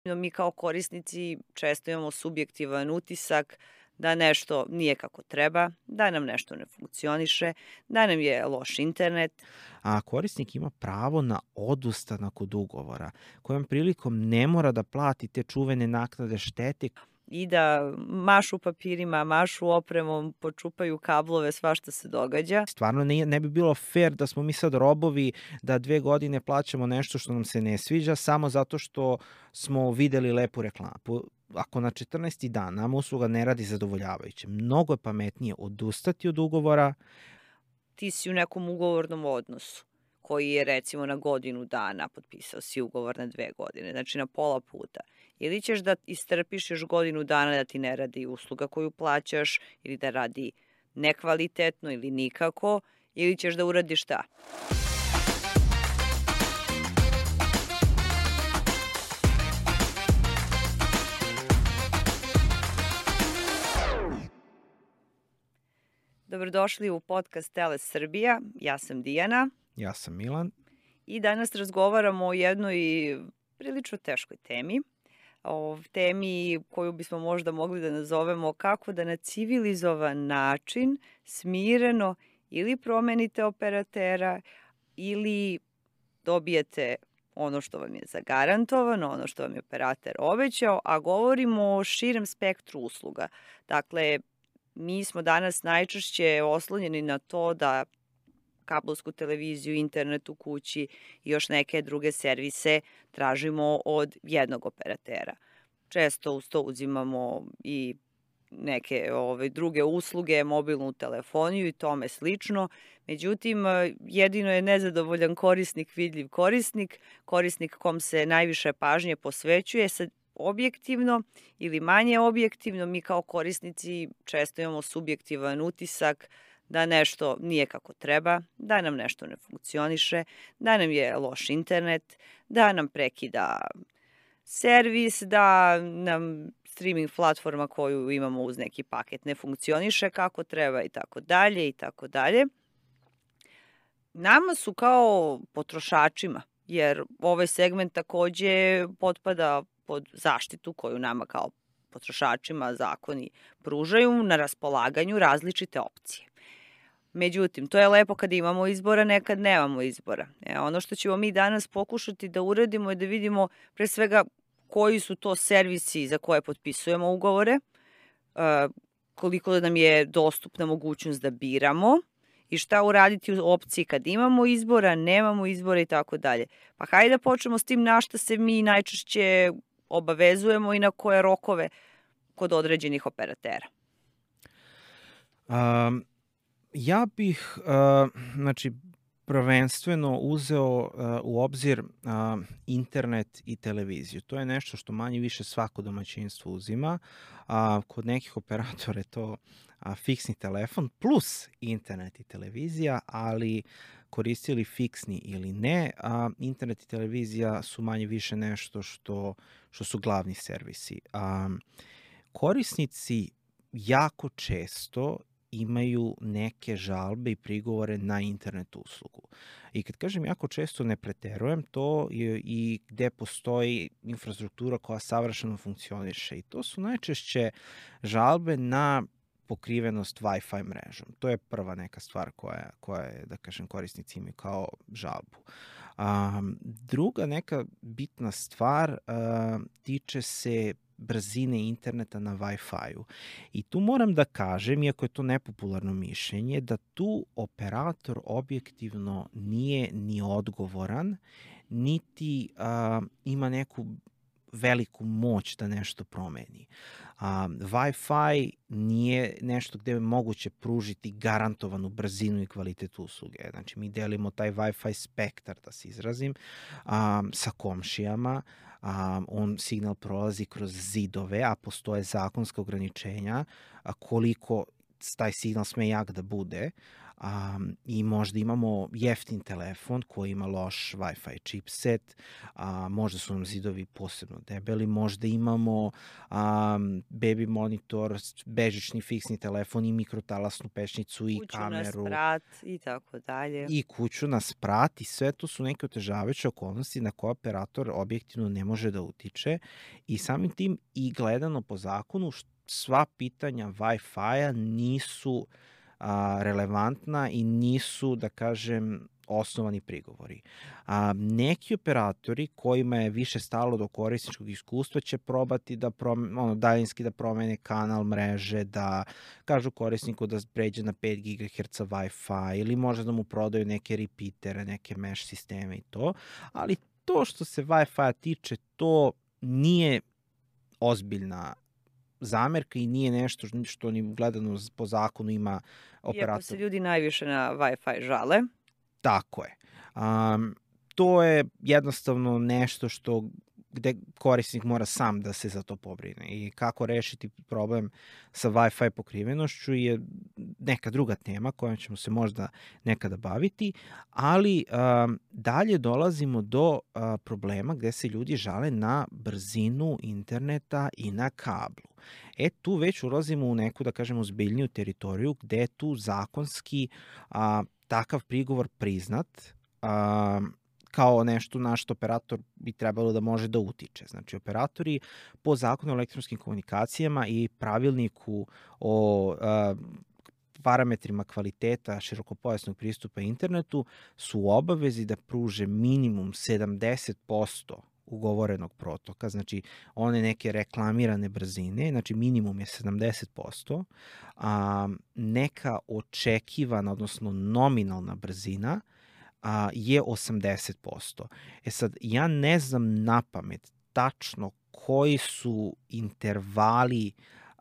Mi kao korisnici često imamo subjektivan utisak da nešto nije kako treba, da nam nešto ne funkcioniše, da nam je loš internet. A korisnik ima pravo na odustanak od ugovora, kojom prilikom ne mora da plati te čuvene naknade štete. I da mašu papirima, mašu opremom, počupaju kablove, svašta se događa. Stvarno ne bi bilo fair da smo mi sad robovi, da 2 godine plaćamo nešto što nam se ne sviđa samo zato što smo videli lepu reklamu. Ako na 14. dan nama usluga ne radi zadovoljavajuće, mnogo je pametnije odustati od ugovora. Ti si u nekom ugovornom odnosu koji je recimo na godinu dana, potpisao si ugovor na 2 godine, znači na pola puta. Ili ćeš da istrpiš još godinu dana da ti ne radi usluga koju plaćaš, ili da radi nekvalitetno ili nikako, ili ćeš da uradiš šta? Dobrodošli u podcast Teles Srbija, ja sam Dijana. Ja sam Milan. I danas razgovaramo o jednoj prilično teškoj temi. O temi koju bismo možda mogli da nazovemo kako da na civilizovan način, smireno, ili promenite operatera ili dobijete ono što vam je zagarantovano, ono što vam je operater obećao, a govorimo o širem spektru usluga. Dakle, mi smo danas najčešće oslonjeni na to da kablovsku televiziju, internet u kući i još neke druge servise tražimo od jednog operatera. Često uz to uzimamo i neke druge usluge, mobilnu telefoniju i tome slično. Međutim, jedino je nezadovoljan korisnik vidljiv korisnik, korisnik kom se najviše pažnje posvećuje. Sad, objektivno ili manje objektivno, mi kao korisnici često imamo subjektivan utisak da nešto nije kako treba, da nam nešto ne funkcioniše, da nam je loš internet, da nam prekida servis, da nam streaming platforma koju imamo uz neki paket ne funkcioniše kako treba i tako dalje i tako dalje. Nama su kao potrošačima, jer ovaj segment takođe potpada pod zaštitu koju nama kao potrošačima zakoni pružaju, na raspolaganju različite opcije. Međutim, to je lepo kad imamo izbora, nekad nemamo izbora. Ono što ćemo mi danas pokušati da uradimo je da vidimo pre svega koji su to servisi za koje potpisujemo ugovore, koliko nam je dostupna mogućnost da biramo i šta uraditi u opciji kad imamo izbora, nemamo izbora i tako dalje. Pa hajde da počnemo s tim na šta se mi najčešće obavezujemo i na koje rokove kod određenih operatera. Ja bih, prvenstveno uzeo u obzir internet i televiziju. To je nešto što manje više svako domaćinstvo uzima. Kod nekih operatora je to fiksni telefon plus internet i televizija, ali koristili fiksni ili ne, internet i televizija su manje više nešto što su glavni servisi. Korisnici jako često imaju neke žalbe i prigovore na internet uslugu. I kad kažem jako često, ne preterujem, to je i gde postoji infrastruktura koja savršeno funkcioniše. I to su najčešće žalbe na pokrivenost Wi-Fi mrežom. To je prva neka stvar koja je, da kažem, korisnici imaju kao žalbu. Druga neka bitna stvar tiče se brzine interneta na Wi-Fi-u. I tu moram da kažem, iako je to nepopularno mišljenje, da tu operator objektivno nije ni odgovoran, niti ima neku veliku moć da nešto promeni. Wi-Fi nije nešto gde je moguće pružiti garantovanu brzinu i kvalitet usluge. Znači, mi delimo taj Wi-Fi spektar, da se izrazim, sa komšijama. On signal prolazi kroz zidove, a postoje zakonska ograničenja koliko taj signal sme jak da bude, i možda imamo jeftin telefon koji ima loš Wi-Fi chipset, možda su nam zidovi posebno debeli, možda imamo baby monitor, bežični fiksni telefon i mikrotalasnu pećnicu i Kuću kameru. na sprat i tako dalje. I kuću na sprat i sve to su neke otežavajuće okolnosti na koje operator objektivno ne može da utiče i samim tim i gledano po zakonu sva pitanja Wi-Fi-a nisu relevantna i nisu, da kažem, osnovani prigovori. Neki operatori kojima je više stalo do korisničkog iskustva će probati da daljinski da promene kanal mreže, da kažu korisniku da pređe na 5 GHz Wi-Fi ili možda da mu prodaju neke repeatere, neke mesh sisteme i to, ali to što se Wi-Fi tiče, to nije ozbiljna zamerka i nije nešto što ni gledano po zakonu ima operator. Iako se ljudi najviše na Wi-Fi žale. Tako je. To je jednostavno nešto gde korisnik mora sam da se za to pobrine i kako rešiti problem sa Wi-Fi pokrivenošću je neka druga tema kojom ćemo se možda nekada baviti, ali dalje dolazimo do problema gde se ljudi žale na brzinu interneta i na kablu. Tu već ulazimo u neku, da kažemo, ozbiljniju teritoriju gde je tu zakonski takav prigovor priznat kao nešto na što operator bi trebalo da može da utiče. Znači, operatori po zakonu o elektronskim komunikacijama i pravilniku o parametrima kvaliteta širokopojasnog pristupa internetu su u obavezi da pruže minimum 70% ugovorenog protoka, znači one neke reklamirane brzine, znači minimum je 70%, neka očekivana, odnosno nominalna brzina je 80%. Sad, ja ne znam napamet tačno koji su intervali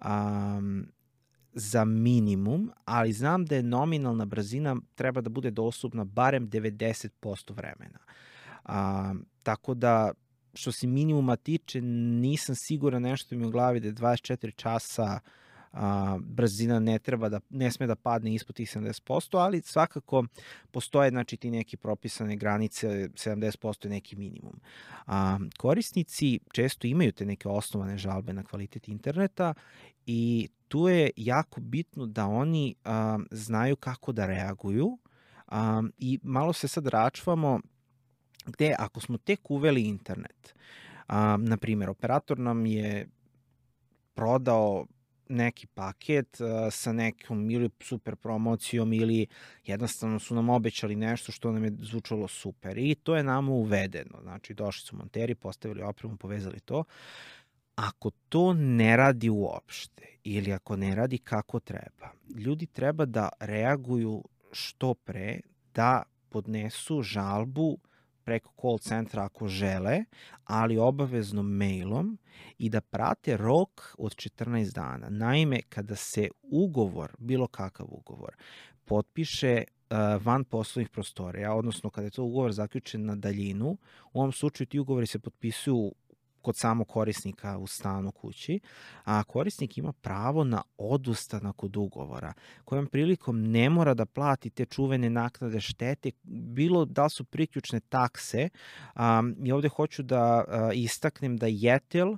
za minimum, ali znam da je nominalna brzina treba da bude dostupna barem 90% vremena. Tako da, što se minimuma tiče, nisam siguran, nešto mi u glavi da je 24 časa brzina ne sme da padne ispod tih 70%, ali svakako postoje, znači, ti neki propisane granice, 70% je neki minimum. Korisnici često imaju te neke osnovane žalbe na kvalitet interneta i tu je jako bitno da oni znaju kako da reaguju i malo se sad račvamo gde ako smo tek uveli internet, na primjer, operator nam je prodao neki paket sa nekom ili super promocijom ili jednostavno su nam obećali nešto što nam je zvučalo super i to je nama uvedeno. Znači, došli su monteri, postavili opremu, povezali to. Ako to ne radi uopšte ili ako ne radi kako treba, ljudi treba da reaguju što pre, da podnesu žalbu preko call centra ako žele, ali obavezno mailom i da prate rok od 14 dana. Naime, kada se ugovor, bilo kakav ugovor, potpiše van poslovnih prostorija, odnosno kada je to ugovor zaključen na daljinu, u ovom slučaju ti ugovori se potpisuju kod samog korisnika u stanu, kući, a korisnik ima pravo na odustanak od ugovora, kojom prilikom ne mora da plati te čuvene naknade štete, bilo da su priključne takse. I ovde hoću da istaknem da Jetel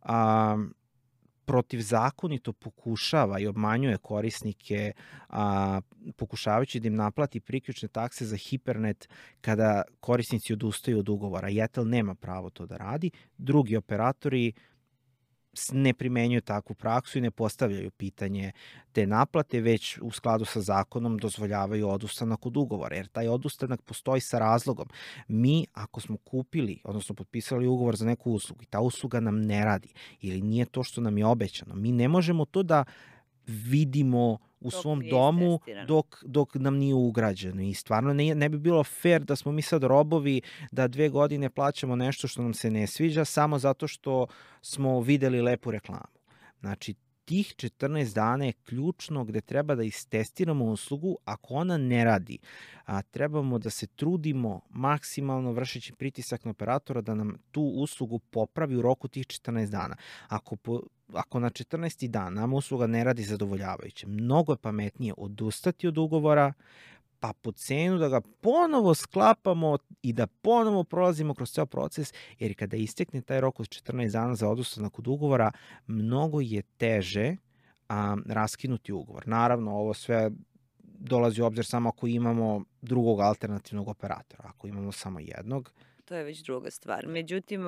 protivzakonito pokušava i obmanjuje korisnike pokušavajući da im naplati priključne takse za Hipernet kada korisnici odustaju od ugovora. Jetel nema pravo to da radi. Drugi operatori ne primenjuju takvu praksu i ne postavljaju pitanje te naplate, već u skladu sa zakonom dozvoljavaju odustanak od ugovora, jer taj odustanak postoji sa razlogom. Mi, ako smo kupili, odnosno potpisali ugovor za neku uslugu i ta usluga nam ne radi ili nije to što nam je obećano, mi ne možemo to da vidimo u svom domu dok nam nije ugrađeno i stvarno ne bi bilo fair da smo mi sad robovi da 2 godine plaćamo nešto što nam se ne sviđa samo zato što smo videli lepu reklamu. Znači, tih 14 dana je ključno gde treba da istestiramo uslugu. Ako ona ne radi, trebamo da se trudimo maksimalno vršeći pritisak na operatora da nam tu uslugu popravi u roku tih 14 dana. Ako na 14. dan nama usluga ne radi zadovoljavajuće, mnogo je pametnije odustati od ugovora, pa po cenu da ga ponovo sklapamo i da ponovo prolazimo kroz ceo proces, jer kada istekne taj rok od 14 dana za odustanak od ugovora, mnogo je teže raskinuti ugovor. Naravno, ovo sve dolazi u obzir samo ako imamo drugog alternativnog operatora. Ako imamo samo jednog... To je već druga stvar. Međutim,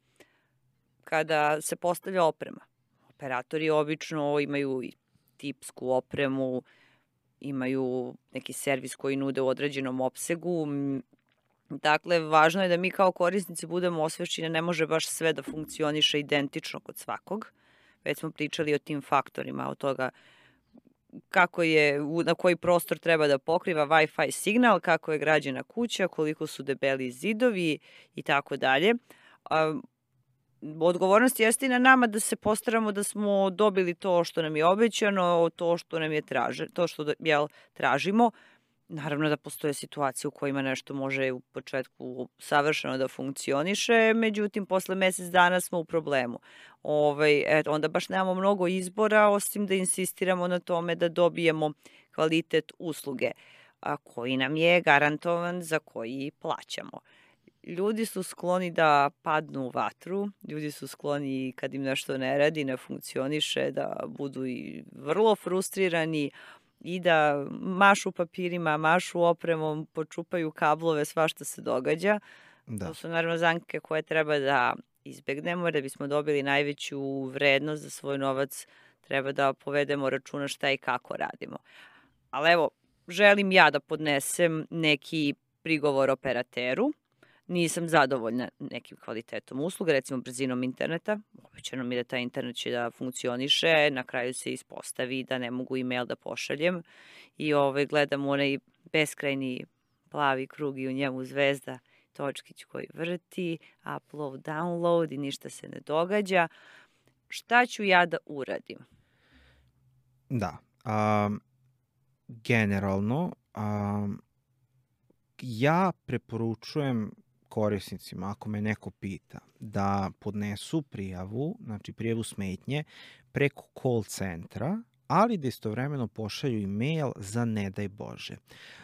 kada se postavlja oprema, operatori obično imaju i tipsku opremu, imaju neki servis koji nude u određenom opsegu. Dakle, važno je da mi kao korisnici budemo osvešćeni, ne može baš sve da funkcioniše identično kod svakog. Već smo pričali o tim faktorima, od toga kako je, na koji prostor treba da pokriva Wi-Fi signal, kako je građena kuća, koliko su debeli zidovi i tako dalje. Odgovornost jeste i na nama da se postaramo da smo dobili to što nam je obećano, to što nam je tražimo. Naravno da postoje situacije u kojima nešto može u početku savršeno da funkcioniše, međutim posle mesec dana smo u problemu. Onda baš nemamo mnogo izbora, osim da insistiramo na tome da dobijemo kvalitet usluge, koji nam je garantovan, za koji plaćamo. Ljudi su skloni da padnu u vatru, ljudi su skloni kad im nešto ne radi, ne funkcioniše, da budu i vrlo frustrirani i da mašu papirima, mašu opremom, počupaju kablove, svašta se događa. Da. To su naravno zamke koje treba da izbegnemo, da bismo dobili najveću vrednost za svoj novac, treba da povedemo računa šta i kako radimo. Ali evo, želim ja da podnesem neki prigovor operateru. Nisam zadovoljna nekim kvalitetom usluga, recimo brzinom interneta. Obećano mi da taj internet će da funkcioniše, na kraju se ispostavi da ne mogu e-mail da pošaljem i gledam onaj beskrajni plavi krug i u njemu zvezda, točkić koji vrti, upload, download i ništa se ne događa. Šta ću ja da uradim? Da, generalno ja preporučujem korisnicima, ako me neko pita, da podnesu prijavu, znači prijavu smetnje preko call centra, ali da istovremeno pošalju e-mail za ne daj Bože.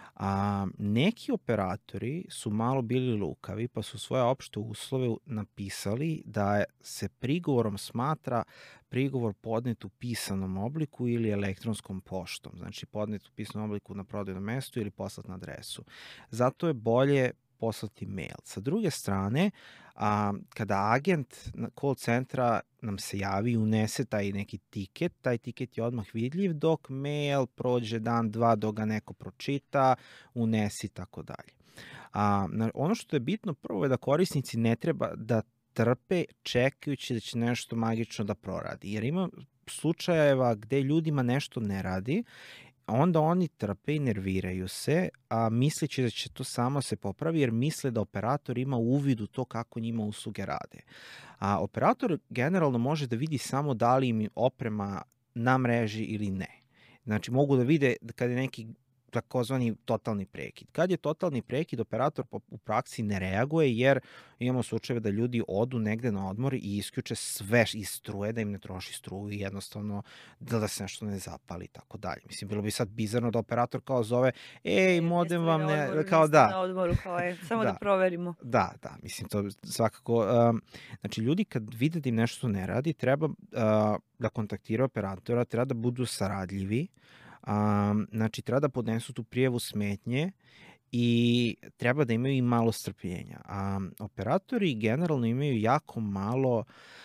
Neki operatori su malo bili lukavi, pa su svoje opšte uslove napisali da se prigovorom smatra prigovor podnet u pisanom obliku ili elektronskom poštom. Znači podnet u pisanom obliku na prodajnom mestu ili poslat na adresu. Zato je bolje poslati mail. Sa druge strane, kada agent call centra nam se javi i unese taj neki tiket, taj tiket je odmah vidljiv, dok mail prođe dan, dva, dok ga neko pročita, unesi i tako dalje. Ono što je bitno prvo je da korisnici ne treba da trpe čekajući da će nešto magično da proradi. Jer ima slučajeva gde ljudima nešto ne radi, onda oni trpe i nerviraju se, misleći da će to samo se popravi, jer misle da operator ima uvid u to kako njima usluge rade. Operator generalno može da vidi samo da li im oprema na mreži ili ne. Znači mogu da vide kad je neki takozvani totalni prekid. Kad je totalni prekid, operator u praksi ne reaguje, jer imamo slučajeve da ljudi odu negde na odmor i isključe sve iz struje, da im ne troši struju i jednostavno da se nešto ne zapali i tako dalje. Mislim, bilo bi sad bizarno da operator kao zove, modem vam ne... Kao da. Na odmoru, samo da proverimo. Da, mislim, to svakako... Znači, ljudi kad vide da im nešto ne radi, treba da kontaktiraju operatora, treba da budu saradljivi, znači treba da podnesu tu prijavu smetnje i treba da imaju i malo strpljenja. Operatori generalno imaju jako malo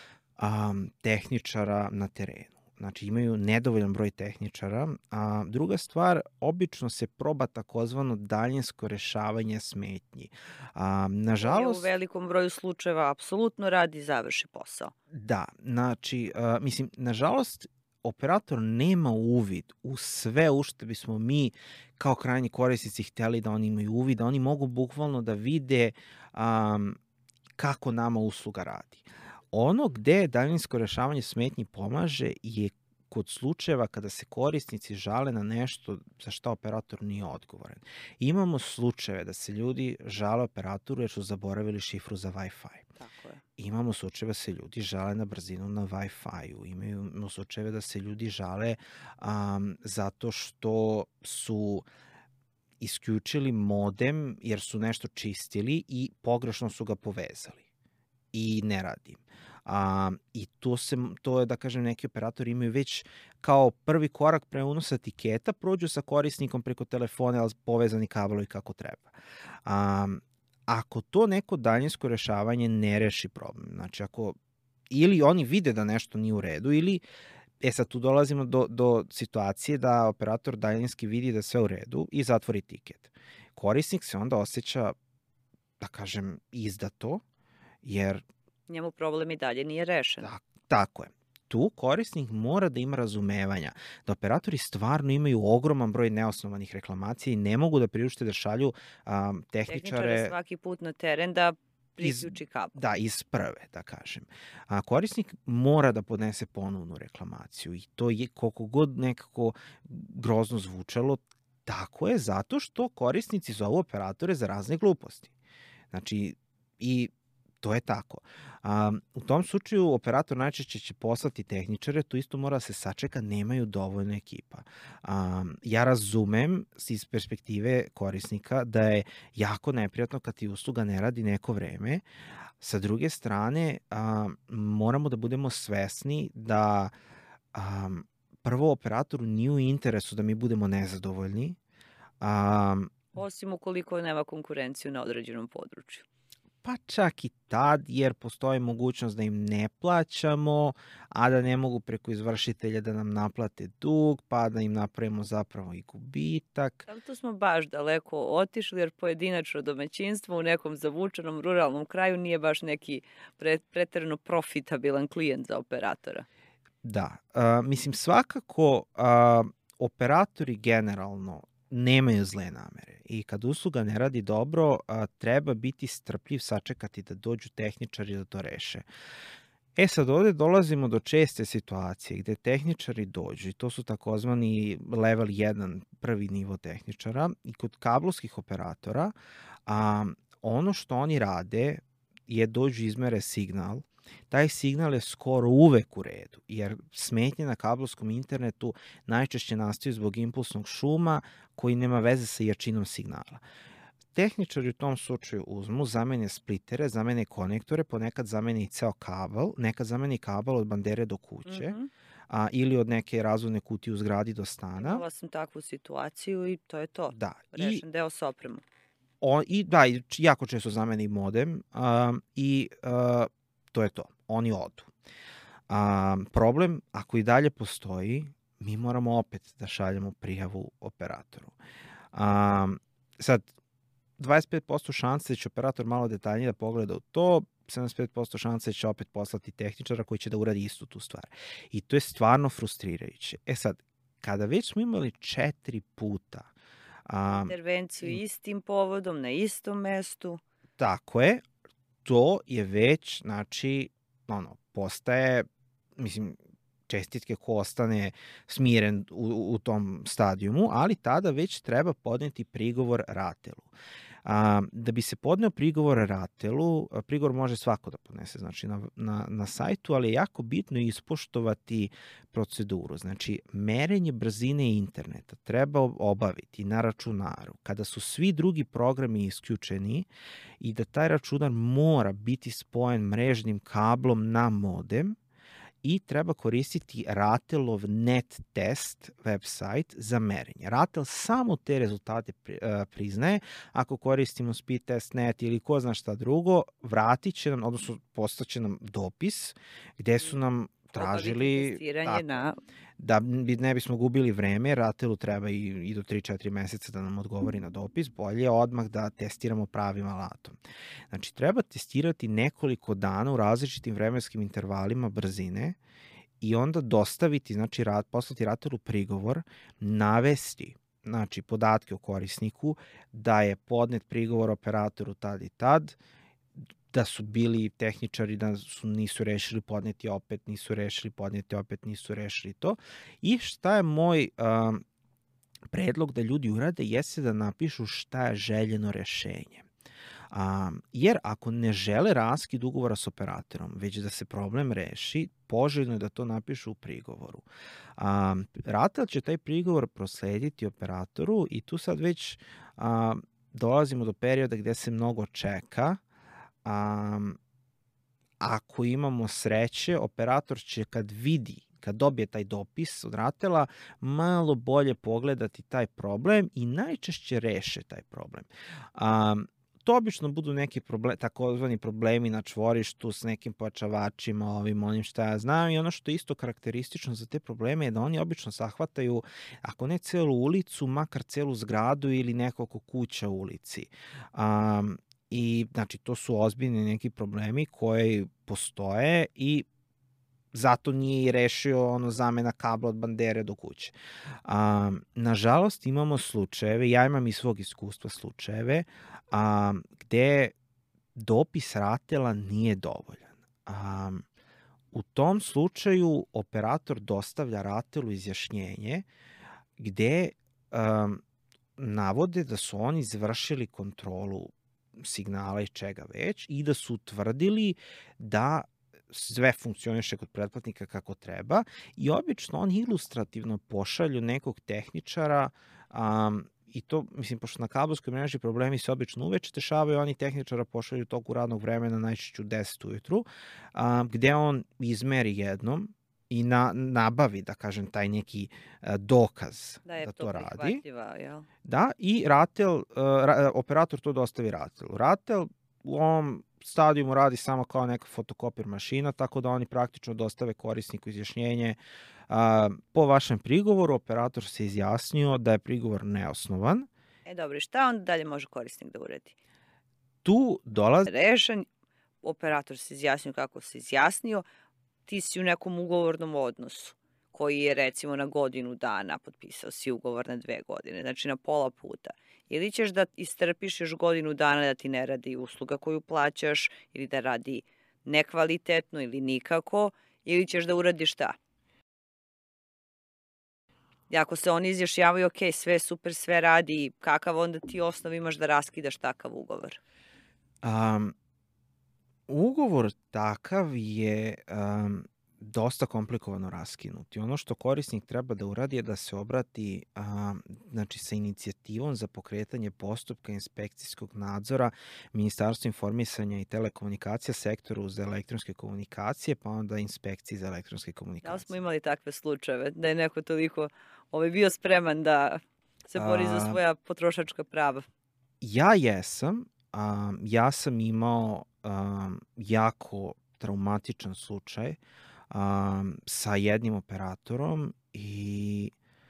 tehničara na terenu. Znači imaju nedovoljan broj tehničara. Druga stvar, obično se proba takozvano daljinsko rešavanje smetnji. Nažalost, u velikom broju slučajeva apsolutno radi i završi posao. Da, znači, mislim, nažalost, operator nema uvid u sve u što bismo mi kao krajnji korisnici hteli da oni imaju uvid, da oni mogu bukvalno da vide kako nama usluga radi. Ono gde daljinsko rešavanje smetnji pomaže je kod slučajeva kada se korisnici žale na nešto za šta operator nije odgovoran. Imamo slučajeve da se ljudi žale operatoru jer su zaboravili šifru za Wi-Fi. Tako je. Imamo slučajeve da se ljudi žale na brzinu na Wi-Fi-u. Imamo slučajeve da se ljudi žale zato što su isključili modem jer su nešto čistili i pogrešno su ga povezali i ne radi. I to je, da kažem, neki operatori imaju već kao prvi korak pre unosa etiketa, prođu sa korisnikom preko telefona, ali povezani kablovi kako treba. Ako to neko daljinsko rešavanje ne reši problem, znači ako ili oni vide da nešto nije u redu, ili sad tu dolazimo do situacije da operator daljinski vidi da je sve u redu i zatvori tiket. Korisnik se onda osjeća, da kažem, izdato, jer njemu problem i dalje nije rešen. Tako je. Tu korisnik mora da ima razumevanja da operatori stvarno imaju ogroman broj neosnovanih reklamacija i ne mogu da priušte da šalju tehničare svaki put na teren da priključi kabel. Da, iz prve, da kažem. Korisnik mora da podnese ponovnu reklamaciju i to je koliko god nekako grozno zvučalo, tako je zato što korisnici zovu operatore za razne gluposti. Znači, i to je tako. U tom slučaju operator najčešće će poslati tehničare, to isto mora da se sačeka, nemaju dovoljno ekipa. Ja razumem iz perspektive korisnika da je jako neprijatno kad ti usluga ne radi neko vreme. Sa druge strane, moramo da budemo svesni da prvo operatoru nije u interesu da mi budemo nezadovoljni. Osim ukoliko nema konkurenciju na određenom području. Pa čak i tad, jer postoji mogućnost da im ne plaćamo, a da ne mogu preko izvršitelja da nam naplate dug, pa da im napravimo zapravo i gubitak. Ali tu smo baš daleko otišli, jer pojedinačno domaćinstvo u nekom zavučenom ruralnom kraju nije baš neki preterano profitabilan klijent za operatora. Da, mislim svakako operatori generalno nemaju zle namere i kad usluga ne radi dobro, treba biti strpljiv, sačekati da dođu tehničari da to reše. Sad ovde dolazimo do česte situacije gde tehničari dođu i to su takozvani level 1, prvi nivo tehničara, i kod kablovskih operatora ono što oni rade je dođu izmere signal. Taj signal je skoro uvek u redu, jer smetnje na kablovskom internetu najčešće nastaju zbog impulsnog šuma koji nema veze sa jačinom signala. Tehničari u tom slučaju uzmu, zamene splitere, zamene konektore, ponekad zamene i ceo kabel, nekad zamene i kabel od bandere do kuće, ili od neke razvodne kutije u zgradi do stana. Imala sam takvu situaciju i to je to. Da. Rešen deo s opremom. Jako često zamene i modem i to je to. Oni odu. Problem, ako i dalje postoji, mi moramo opet da šaljemo prijavu operatoru. Sad, 25% šanse da će operator malo detaljnije da pogleda u to, 75% šanse da će opet poslati tehničara koji će da uradi istu tu stvar. I to je stvarno frustrirajuće. Sad, kada već smo imali 4 puta intervenciju istim povodom, na istom mestu. Tako je, to je već, znači, postaje, mislim, čestitke ko ostane smiren u tom stadijumu, ali tada već treba podneti prigovor RATEL-u. Da bi se podneo prigovor RATEL-u, prigovor može svako da podnese, znači na sajtu, ali je jako bitno ispoštovati proceduru. Znači, merenje brzine interneta treba obaviti na računaru kada su svi drugi programi isključeni i da taj računar mora biti spojen mrežnim kablom na modem i treba koristiti RATEL-ov net test website za merenje. RATEL samo te rezultate priznaje. Ako koristimo speed test net ili ko zna šta drugo, vratit će nam, odnosno postaće nam dopis gde su nam tražili da ne bismo gubili vreme. RATEL-u treba i do 3-4 meseca da nam odgovori na dopis. Bolje je odmah da testiramo pravim alatom. Znači, treba testirati nekoliko dana u različitim vremenskim intervalima brzine i onda dostaviti, znači poslati RATEL-u prigovor, navesti, znači, podatke o korisniku, da je podnet prigovor operatoru tad i tad, da su bili tehničari, da nisu rešili podneti opet, nisu rešili to. I šta je moj predlog da ljudi urade jeste da napišu šta je željeno rešenje. Jer ako ne žele raskid ugovora s operatorom, već da se problem reši, poželjno je da to napišu u prigovoru. RATEL će taj prigovor proslediti operatoru i tu sad već dolazimo do perioda gde se mnogo čeka. Ako imamo sreće, operator će kad dobije taj dopis od RATEL-a, malo bolje pogledati taj problem i najčešće reše taj problem. To obično budu neki takozvani problemi na čvorištu s nekim pojačavačima, onim šta ja znam, i ono što je isto karakteristično za te probleme je da oni obično zahvataju, ako ne celu ulicu, makar celu zgradu ili nekoliko kuća u ulici. I znači to su ozbiljni neki problemi koji postoje i zato nije i rešio zamena kabla od bandere do kuće. Nažalost, imamo slučajeve, ja imam iz svog iskustva slučajeve, gde dopis RATEL-a nije dovoljan. U tom slučaju operator dostavlja RATEL-u izjašnjenje gde navode da su oni izvršili kontrolu signala i čega već i da su utvrdili da sve funkcioniše kod pretplatnika kako treba i obično oni ilustrativno pošalju nekog tehničara i to, mislim, pošto na kablovskoj mreži problemi se obično uveče dešavaju, oni tehničara pošalju toku radnog vremena, najčešće u 10 ujutru, gde on izmeri jednom i nabavi, da kažem, taj neki dokaz da to radi. Jel? Da, i operator to dostavi RATEL-u. RATEL u ovom stadijumu radi samo kao neka fotokopir mašina, tako da oni praktično dostave korisniku izjašnjenje. Po vašem prigovoru operator se izjasnio da je prigovor neosnovan. Dobro, šta onda dalje može korisnik da uredi? Tu dolazi... Rešen, operator se izjasnio kako se izjasnio, ti si u nekom ugovornom odnosu koji je recimo na godinu dana, potpisao si ugovor na 2 godine, znači na pola puta. Ili ćeš da istrpiš još godinu dana da ti ne radi usluga koju plaćaš ili da radi nekvalitetno ili nikako, ili ćeš da uradiš šta? I ako se oni izjašnjavaju, ok, sve super, sve radi, kakav onda ti osnov imaš da raskidaš takav ugovor? Ugovor takav je dosta komplikovano raskinuti. Ono što korisnik treba da uradi je da se obrati sa inicijativom za pokretanje postupka inspekcijskog nadzora Ministarstva informisanja i telekomunikacija, sektoru za elektronske komunikacije, pa onda inspekciji za elektronske komunikacije. Da li smo imali takve slučajeve da je neko toliko bio spreman da se bori za svoja potrošačka prava? Ja jesam. Ja sam imao jako traumatičan slučaj sa jednim operatorom i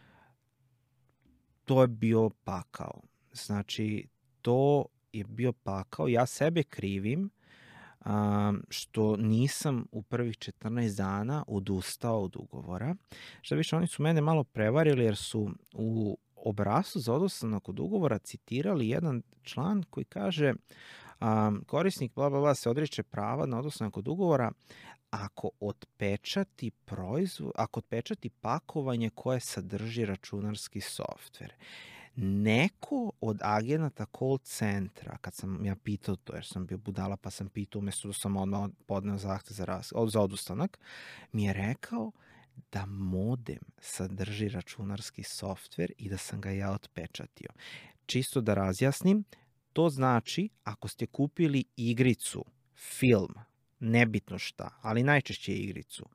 to je bio pakao. Znači, to je bio pakao. Ja sebe krivim što nisam u prvih 14 dana odustao od ugovora. Šta više, oni su mene malo prevarili jer su u obrascu za odustanak od ugovora citirali jedan član koji kaže korisnik bla bla bla se odriče prava na odustanak od ugovora ako otpečati pakovanje koje sadrži računarski softver. Neko od agenata call centra, kad sam ja pitao to, jer sam bio budala pa sam pitao umjesto da sam odmah podneo zahtev za odustanak, mi je rekao da modem sadrži računarski softver i da sam ga ja otpečatio. Čisto da razjasnim, to znači ako ste kupili igricu, film, nebitno šta, ali najčešće igricu,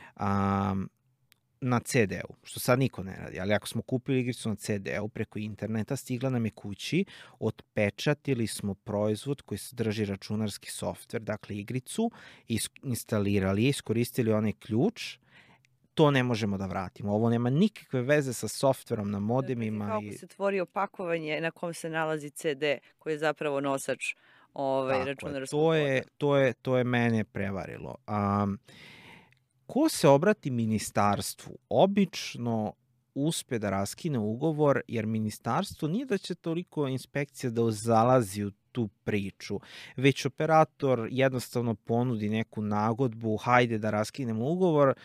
na CD-u, što sad niko ne radi, ali ako smo kupili igricu na CD-u preko interneta, stigla nam je kući, otpečatili smo proizvod koji sadrži računarski softver, dakle igricu, instalirali, iskoristili onaj ključ, to ne možemo da vratimo. Ovo nema nikakve veze sa softverom na modemima. Kako se tvori opakovanje na kom se nalazi CD, koji je zapravo nosač računarskog koda. To je mene prevarilo. Ko se obrati ministarstvu, obično uspe da raskine ugovor, jer ministarstvo nije da će toliko inspekcija da zalazi u tu priču, već operator jednostavno ponudi neku nagodbu, hajde da raskinemo ugovor,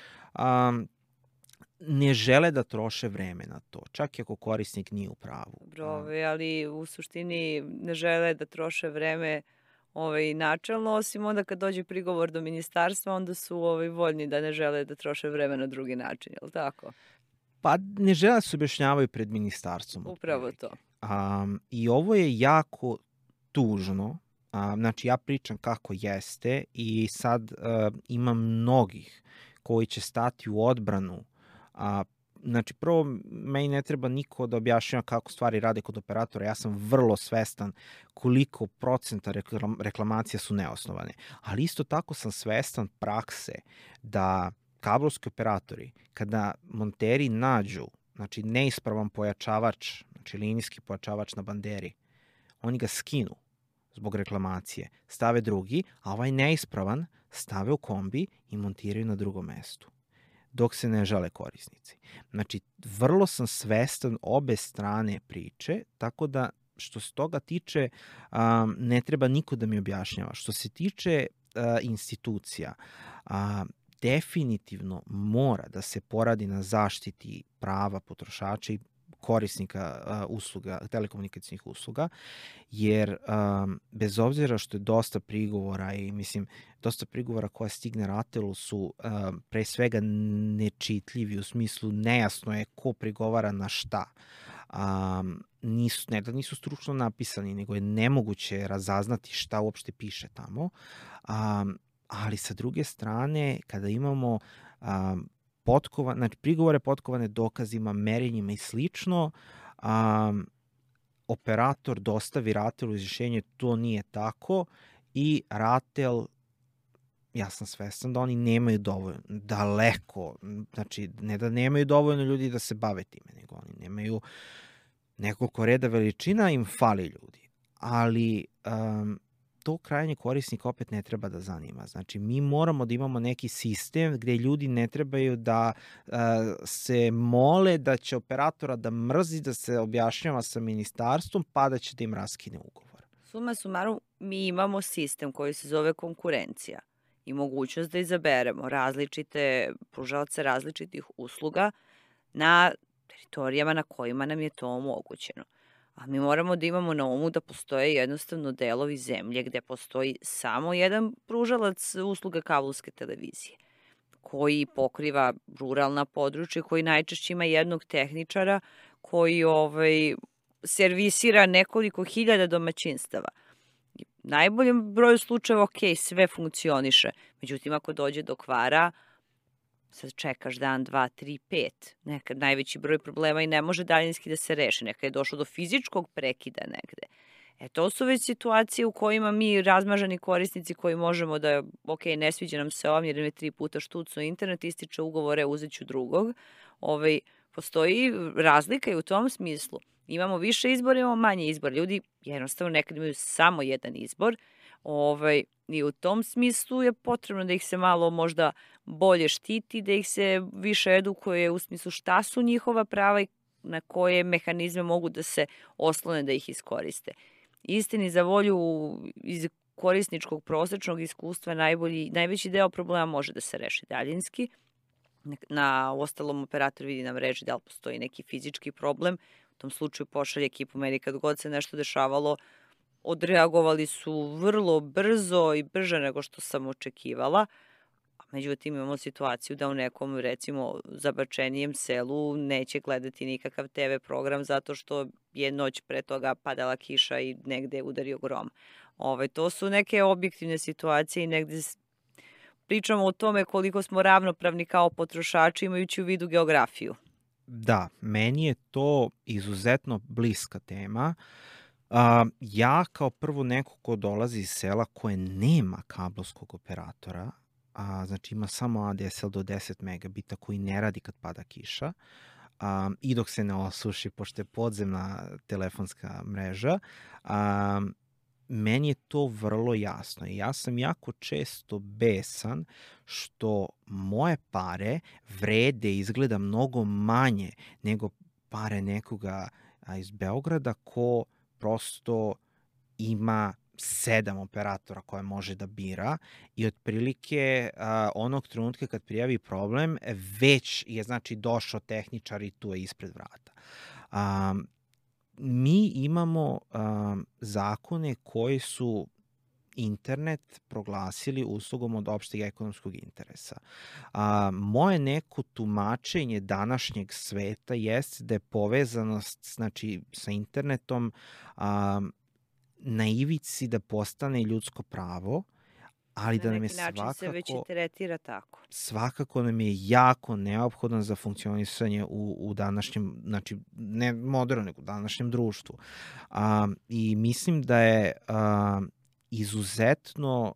ne žele da troše vreme na to, čak i ako korisnik nije u pravu. Dobro, ali u suštini ne žele da troše vreme načelno, osim onda kad dođe prigovor do ministarstva, onda su voljni da ne žele da troše vreme na drugi način, je li tako? Pa ne žele da se objašnjavaju pred ministarstvom. Upravo to. I ovo je jako tužno. Znači, ja pričam kako jeste i sad ima mnogih koji će stati u odbranu. Znači, prvo, meni ne treba niko da objašnjava kako stvari rade kod operatora. Ja sam vrlo svestan koliko procenta reklamacija su neosnovane. Ali isto tako sam svestan prakse da kablovski operatori, kada monteri nađu, znači, neispravan pojačavač, znači linijski pojačavač na banderi, oni ga skinu zbog reklamacije, stave drugi, a ovaj neispravan stave u kombi i montiraju na drugom mestu, dok se ne žale korisnici. Znači, vrlo sam svestan obe strane priče, tako da što se toga tiče, ne treba niko da mi objašnjava. Što se tiče institucija, definitivno mora da se poradi na zaštiti prava potrošača i korisnika usluga, telekomunikacijnih usluga, jer bez obzira što je dosta prigovora i dosta prigovora koja stigne RATEL-u su pre svega nečitljivi, u smislu nejasno je ko prigovara na šta. Ne da nisu stručno napisani, nego je nemoguće razaznati šta uopšte piše tamo. Ali sa druge strane, kada imamo prigovore potkovane dokazima, merenjima i slično, operator dostavi RATEL-u izjašnjenje to nije tako i RATEL, ja sam svestan da oni nemaju dovoljno, daleko, znači ne da nemaju dovoljno ljudi da se bave time, nego oni nemaju nekoliko reda veličina, im fali ljudi. Ali to krajnje korisnika opet ne treba da zanima. Znači, mi moramo da imamo neki sistem gde ljudi ne trebaju da se mole da će operatora da mrzi, da se objašnjava sa ministarstvom, pa da će da im raskine ugovor. Suma sumarum, mi imamo sistem koji se zove konkurencija i mogućnost da izaberemo različite pružaoce različitih usluga na teritorijama na kojima nam je to omogućeno. A mi moramo da imamo na umu da postoje jednostavno delovi zemlje gde postoji samo jedan pružalac usluga kablovske televizije koji pokriva ruralna područja, koji najčešće ima jednog tehničara koji servisira nekoliko hiljada domaćinstava. U najboljem broju slučajeva, sve funkcioniše. Međutim, ako dođe do kvara, sad čekaš dan, 2, 3, 5. Nekad najveći broj problema i ne može daljinski da se reši. Nekad je došlo do fizičkog prekida negde. To su već situacije u kojima mi, razmaženi korisnici koji možemo da, ne sviđa nam se ovom jer me 3 puta štucno internet, ističe ugovore, uzet ću drugog. Postoji razlika i u tom smislu. Imamo više izbora, imamo manje izbora. Ljudi jednostavno nekad imaju samo jedan izbor. I u tom smislu je potrebno da ih se malo možda bolje štiti, da ih se više edukuje u smislu šta su njihova prava i na koje mehanizme mogu da se oslone da ih iskoriste. Istini za volju, iz korisničkog prosečnog iskustva najveći deo problema može da se reši daljinski. Na ostalom operator vidi na mreži da li postoji neki fizički problem. U tom slučaju pošalje ekipu meni kad god se nešto dešavalo. Odreagovali su vrlo brzo i brže nego što sam očekivala. Međutim, imamo situaciju da u nekom, recimo, zabačenijem selu neće gledati nikakav TV program zato što je noć pre toga padala kiša i negde udario grom. To su neke objektivne situacije i negde pričamo o tome koliko smo ravnopravni kao potrošači imajući u vidu geografiju. Da, meni je to izuzetno bliska tema. Ja kao prvo neko ko dolazi iz sela koje nema kablovskog operatora, znači ima samo ADSL do 10 megabita koji ne radi kad pada kiša i dok se ne osuši, pošto je podzemna telefonska mreža, meni je to vrlo jasno i ja sam jako često besan što moje pare vrede izgleda mnogo manje nego pare nekoga iz Beograda ko prosto ima 7 operatora koje može da bira i otprilike onog trenutka kad prijavi problem, već je znači došao tehničar i tu je ispred vrata. Mi imamo zakone koji su internet proglasili uslugom od opšteg ekonomskog interesa. Moje neko tumačenje današnjeg sveta jeste da je povezanost znači, sa internetom na ivici da postane ljudsko pravo, ali da nam je Na neki način se već i tretira tako. Svakako nam je jako neophodno za funkcionisanje u današnjem, znači ne moderno, nego u današnjem društvu. I mislim da je izuzetno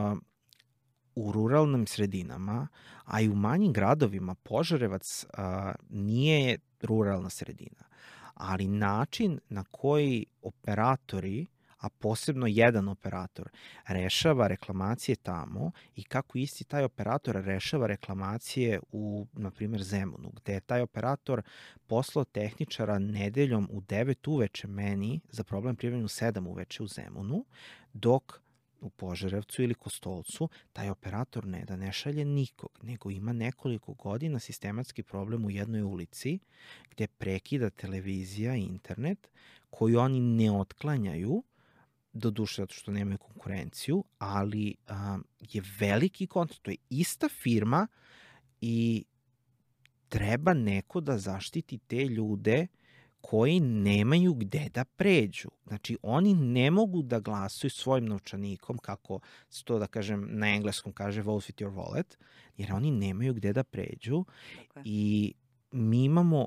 u ruralnim sredinama, a i u manjim gradovima, Požarevac nije ruralna sredina, ali način na koji operatori, a posebno jedan operator, rešava reklamacije tamo i kako isti taj operator rešava reklamacije u, na primjer, Zemunu, gde je taj operator poslao tehničara nedeljom u 9 uveče meni za problem prijavljen u 7 uveče u Zemunu, dok u Požarevcu ili Kostolcu taj operator ne šalje nikog, nego ima nekoliko godina sistematski problem u jednoj ulici gde prekida televizija i internet koju oni ne otklanjaju, doduše zato što nemaju konkurenciju, ali je veliki kontakt. To je ista firma i treba neko da zaštiti te ljude koji nemaju gde da pređu. Znači, oni ne mogu da glasuju svojim novčanikom, kako se to, da kažem, na engleskom kaže vote with your wallet, jer oni nemaju gde da pređu. I mi imamo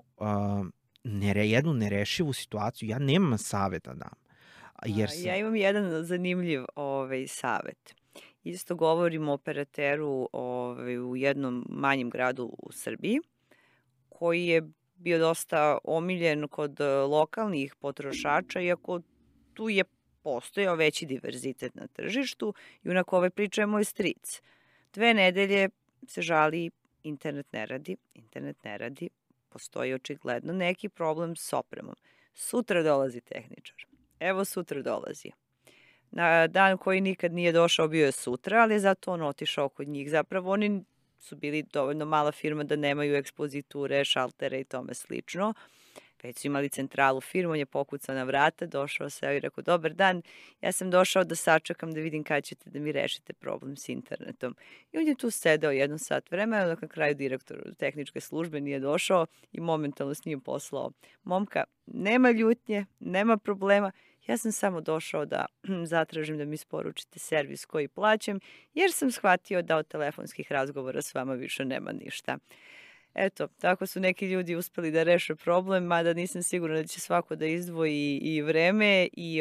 jednu nerešivu situaciju. Ja nemam saveta da dam. Ja imam jedan zanimljiv savet. Isto govorim o operateru u jednom manjem gradu u Srbiji, koji je bio dosta omiljen kod lokalnih potrošača, iako tu je postojao veći diverzitet na tržištu i onako priča je moj stric. 2 nedelje se žali, internet ne radi, postoji očigledno neki problem s opremom. Sutra dolazi tehničar. Evo sutra dolazi. Na dan koji nikad nije došao bio je sutra, ali je zato on otišao kod njih. Zapravo oni su bili dovoljno mala firma da nemaju ekspoziture, šaltere i tome slično. Već su imali centralu firmu, on je pokucao na vrata, došao se i rekao, dobar dan, ja sam došao da sačekam da vidim kada ćete da mi rešite problem s internetom. I on je tu sedeo 1 sat vremena, dok na kraju direktor tehničke službe nije došao i momentalno s njim poslao momka, nema ljutnje, nema problema, ja sam samo došao da zatražim da mi isporučite servis koji plaćam, jer sam shvatio da od telefonskih razgovora s vama više nema ništa. Eto, tako su neki ljudi uspeli da reše problem, mada nisam sigurna da će svako da izdvoji i vreme i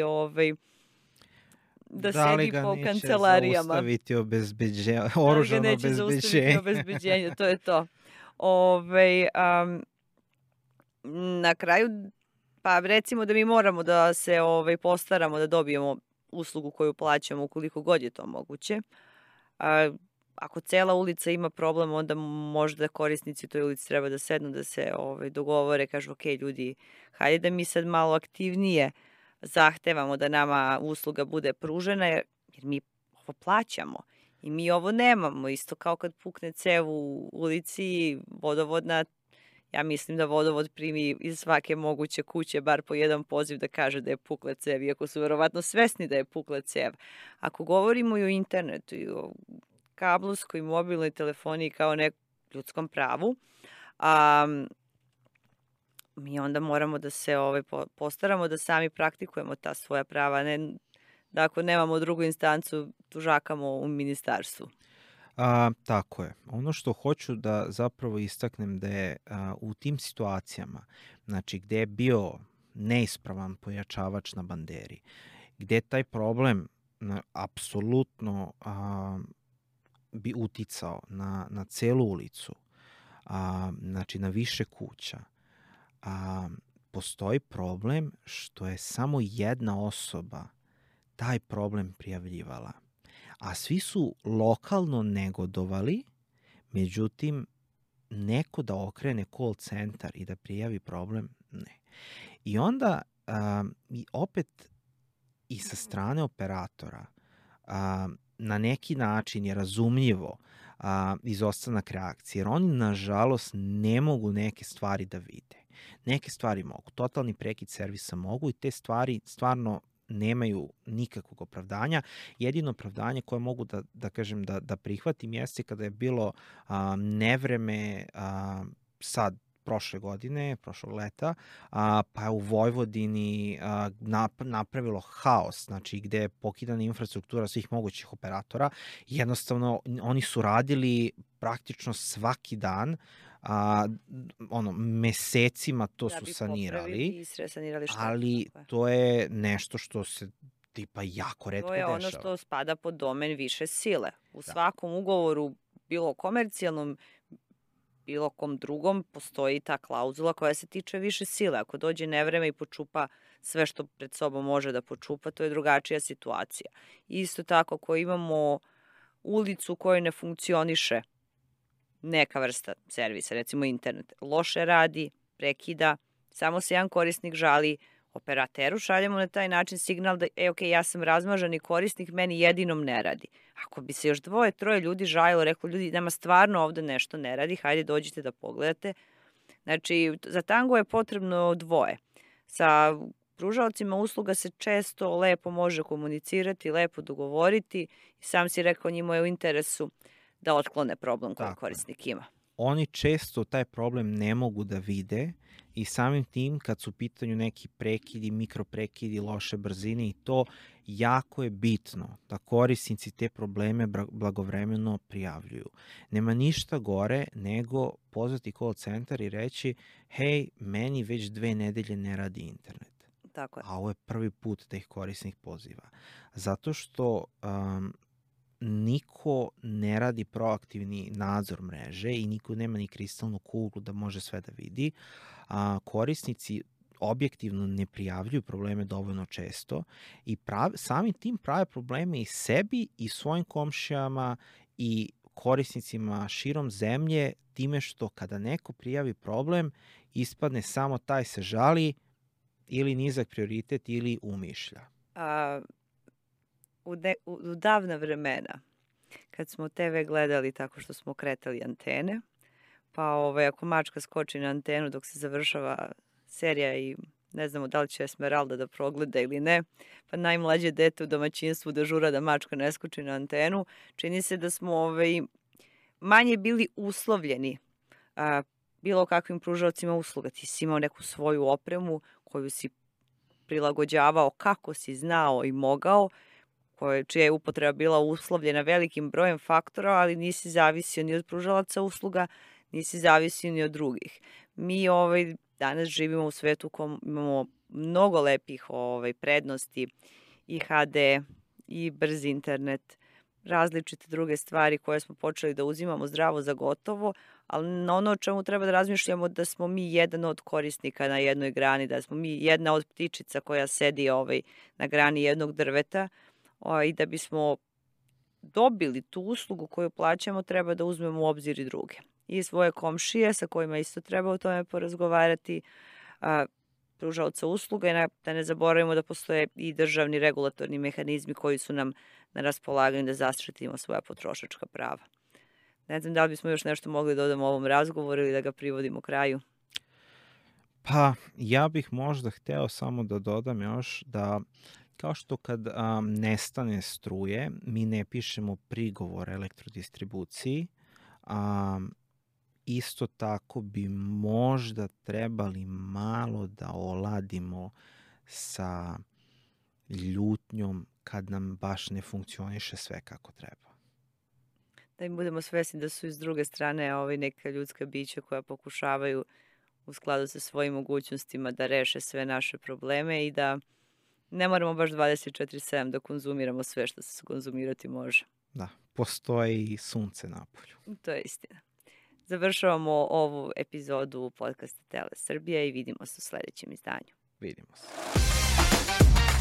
da sedi po kancelarijama. Da li ga neće zaustaviti oružano obezbeđenje, to je to. Na kraju, pa recimo da mi moramo da se postaramo da dobijemo uslugu koju plaćamo ukoliko god je to moguće. Ako cela ulica ima problem, onda možda korisnici toj ulici treba da sednu, da se dogovore, kažu ok, ljudi, hajde da mi sad malo aktivnije zahtevamo da nama usluga bude pružena, jer mi ovo plaćamo i mi ovo nemamo. Isto kao kad pukne cev u ulici vodovodna, ja mislim da vodovod primi iz svake moguće kuće bar po jedan poziv da kaže da je pukla cev, iako su verovatno svesni da je pukla cev. Ako govorimo i o internetu i o kablovskoj mobilnoj telefoniji kao nekom ljudskom pravu, mi onda moramo da se postaramo da sami praktikujemo ta svoja prava, ne da ako nemamo drugu instancu, tužakamo u ministarstvu. Tako je. Ono što hoću da zapravo istaknem da je u tim situacijama, znači gde je bio neispravan pojačavač na banderi, gde taj problem apsolutno bi uticao na celu ulicu, znači na više kuća, postoji problem što je samo jedna osoba taj problem prijavljivala. A svi su lokalno negodovali, međutim, neko da okrene call centar i da prijavi problem, ne. I onda opet i sa strane operatora na neki način je razumljivo izostanak reakcije, jer oni nažalost ne mogu neke stvari da vide. Neke stvari mogu, totalni prekid servisa mogu i te stvari stvarno nemaju nikakvog opravdanja. Jedino opravdanje koje mogu da kažem da prihvatim jeste kada je bilo nevreme sad prošle godine, prošlog leta, pa je u Vojvodini napravilo haos, znači gde je pokidana infrastruktura svih mogućih operatora. Jednostavno, oni su radili praktično svaki dan, mesecima to su sanirali, ali to je nešto što se tipa jako retko dešava. To je ono što spada pod domen više sile. U svakom ugovoru, bilo komercijalnom, bilo kom drugom, postoji ta klauzula koja se tiče više sile. Ako dođe nevreme i počupa sve što pred sobom može da počupa, to je drugačija situacija. Isto tako, ako imamo ulicu u kojoj ne funkcioniše neka vrsta servisa, recimo internet, loše radi, prekida, samo se jedan korisnik žali, operateru šaljemo na taj način signal da, ja sam razmažani korisnik, meni jedinom ne radi. Ako bi se još 2-3 ljudi žalilo, reklo, ljudi, nama stvarno ovde nešto ne radi, hajde dođite da pogledate. Znači, za tango je potrebno 2. Sa pružaocima usluga se često lepo može komunicirati, lepo dogovoriti i sam si rekao, njima je u interesu da otklone problem koji korisnik ima. Oni često taj problem ne mogu da vide i samim tim kad su u pitanju neki prekidi, mikroprekidi, loše brzine i to, jako je bitno da korisnici te probleme blagovremeno prijavljuju. Nema ništa gore nego pozvati call centar i reći, hej, meni već 2 nedelje ne radi internet. Tako je. A ovo je prvi put da ih korisnik poziva. Zato što niko ne radi proaktivni nadzor mreže i niko nema ni kristalnu kuglu da može sve da vidi. Korisnici objektivno ne prijavljuju probleme dovoljno često i samim tim prave probleme i sebi i svojim komšijama i korisnicima širom zemlje time što kada neko prijavi problem ispadne samo taj se žali ili nizak prioritet ili umišlja. U davna vremena, kad smo TV gledali tako što smo kretali antene, pa ako mačka skoči na antenu dok se završava serija i ne znamo da li će Esmeralda da progleda ili ne, pa najmlađe dete u domaćinstvu da žura da mačka ne skoči na antenu, čini se da smo manje bili uslovljeni bilo kakvim pružaocima usluga. Ti si imao neku svoju opremu koju si prilagođavao kako si znao i mogao, čija je upotreba bila uslovljena velikim brojem faktora, ali nisi zavisio ni od pružalaca usluga, nisi zavisio ni od drugih. Mi danas živimo u svetu u kojem imamo mnogo lepih prednosti, i HD, i brz internet, različite druge stvari koje smo počeli da uzimamo zdravo za gotovo, ali na ono o čemu treba da razmišljamo da smo mi jedan od korisnika na jednoj grani, da smo mi jedna od ptičica koja sedi na grani jednog drveta, i da bismo dobili tu uslugu koju plaćamo, treba da uzmemo u obzir i druge. I svoje komšije sa kojima isto treba o tome porazgovarati, pružaoca usluga, da ne zaboravimo da postoje i državni regulatorni mehanizmi koji su nam na raspolaganju da zaštitimo svoja potrošačka prava. Ne znam da li bismo još nešto mogli da dodamo ovom razgovoru ili da ga privodimo kraju. Pa, ja bih možda hteo samo da dodam još da kao što kad nestane struje, mi ne pišemo prigovor elektrodistribuciji, isto tako bi možda trebali malo da oladimo sa ljutnjom kad nam baš ne funkcioniše sve kako treba. Da im budemo svesni da su iz druge strane neka ljudska bića koja pokušavaju u skladu sa svojim mogućnostima da reše sve naše probleme i da ne moramo baš 24/7 da konzumiramo sve što se konzumirati može. Da, postoji i sunce napolju. To je istina. Završavamo ovu epizodu podcasta Tele Srbije i vidimo se u sledećem izdanju. Vidimo se.